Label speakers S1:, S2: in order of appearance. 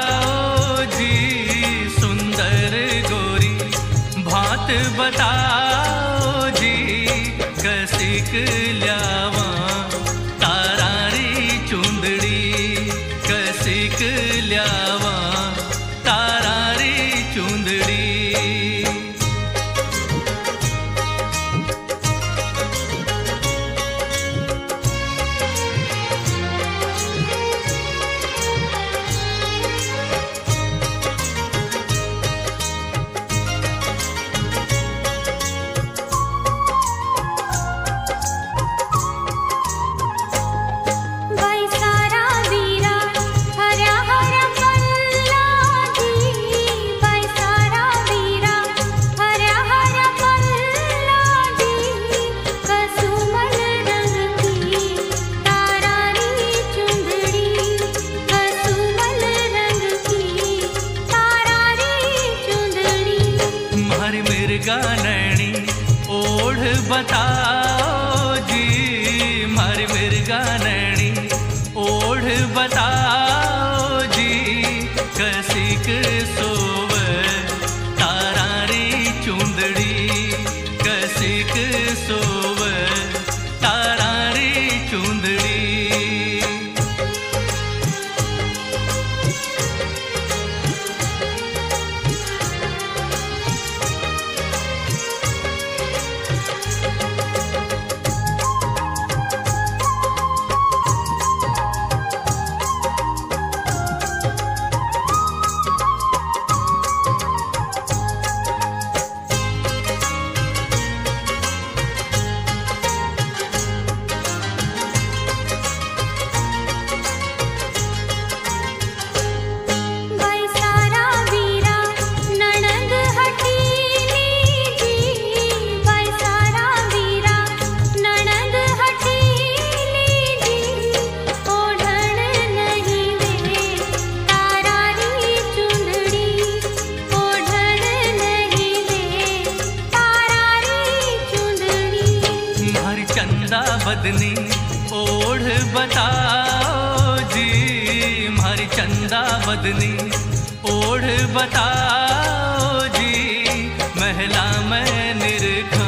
S1: बताओ जी सुंदर गोरी भात बताओ जी कसिक ल्यावा तारारी चुंदड़ी कसिक ल्यावा तारारी चुंदड़ी। मिर्गा नैनी ओढ़ बताओ जी मारी मिर्गा नैनी ओढ़ बताओ जी कसिक सोव तारारी चुंदड़ी कसिक सोव तारारी चुंदड़ी। चंदा बदनी ओढ़ बताओ जी मारी चंदा बदनी ओढ़ बताओ जी महला में निरख